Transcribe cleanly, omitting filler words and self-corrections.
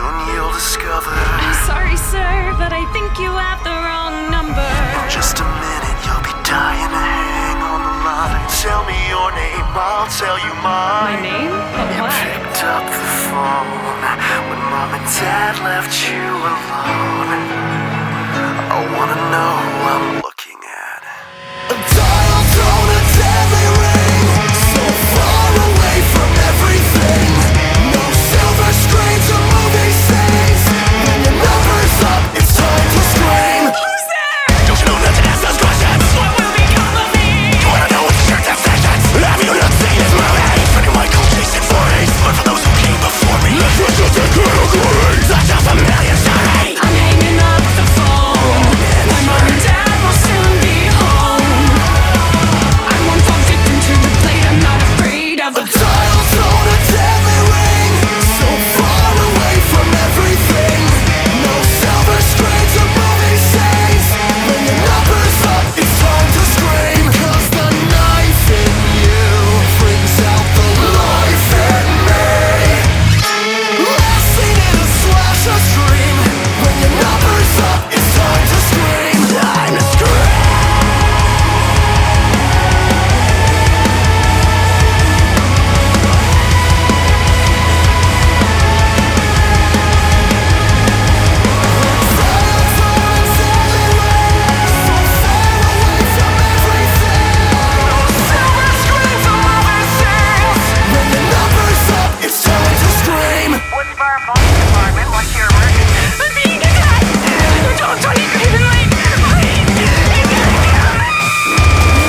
Soon you'll discover. I'm sorry, sir, but I think you have the wrong number. In just a minute, you'll be dying to hang on the line. Tell me your name, I'll tell you mine. My name? But You why? picked up the phone when mom and dad left you alone. I wanna know who I'm looking at. A dial tone, a deadly ring, so far away from everything. No silver screens or movie scenes. When your number's up, it's time to scream. Who's there? Don't you know nothing else those questions? What will become of me? You wanna know what the shirt's obsessions? Have you not seen this movie? Pretty Michael Jason 40s. But for those who came before me, let's just take categories. That's just a million stories. I'm hanging up the phone. My mom and dad will soon be home. I won't fall victim to the plate. I'm not afraid of A dial tone, a deadly ring, so far away from everything. No silver screens or movie scenes. When your number's up, it's time to scream. 'Cause the knife in you brings out the life in me. Last seen in a slasher stream. When your number's up, it's time to scream. Time to scream. Woods Bar Police Department, what's your emergency? I'm being attacked. Don't even like. Please, you gotta come.